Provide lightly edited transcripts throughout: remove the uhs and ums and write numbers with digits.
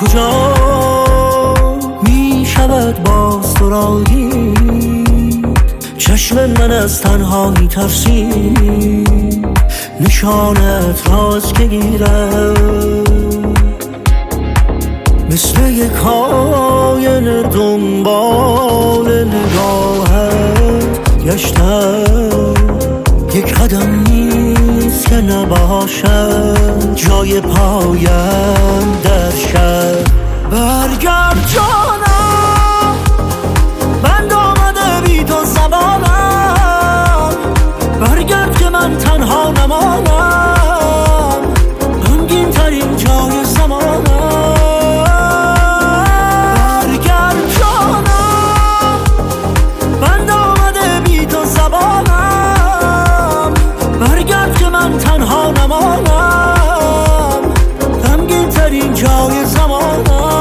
کجا می شود باز تو را دید؟ چشم من از تنهایی ترسید، نشانت راز که گیرم مثل یک آینه دنبال نگاهت گشتم. یک قدم نیست که نباشد جای پایم در شب. برگرد جانم، بند آمده بی تو زبانم. برگرد که من تنها نمانم، غمگین ترین جای زمانم. برگرد جانم، بند آمده بی تو زبانم. برگرد که من تنها نمانم، غمگین ترین جای زمانم.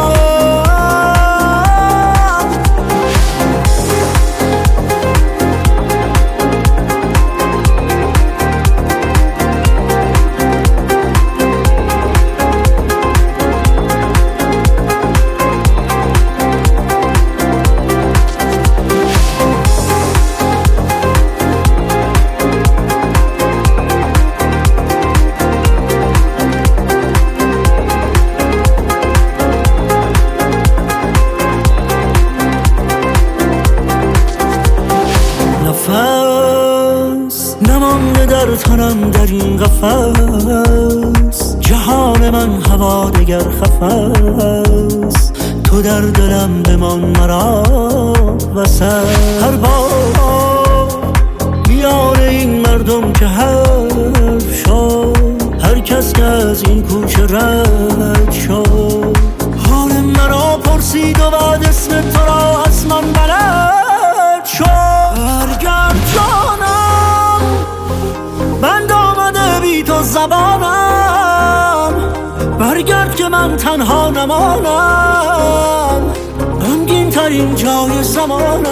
نفس نمانده در تنم در این قفس، جهان من هوا دگر خفس. تو در دلم بمان مرا وسط. هر بار میان این مردم که حرف شد، هر کس که از این کوچه رد شد، حال مرا پرسید و بعد اسم تو را از من بلد شد. برگرد جانم، بند آمده بی تو زبانم. برگرد که من تنها نمانم، غمگین ترین جای زمانم.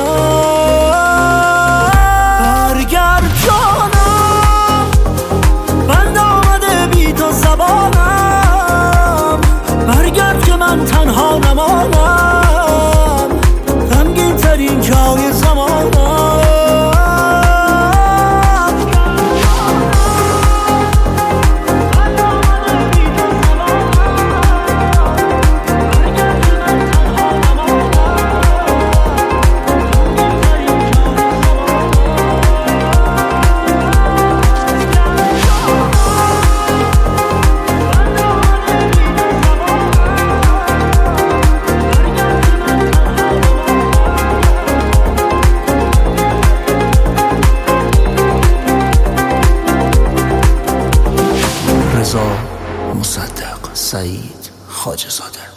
برگرد جانم، بند آمده بی تو زبانم. برگرد که من تنها نمانم، غمگین ترین جای زمانم. رضا مصدق سعید خواجه‌زاده.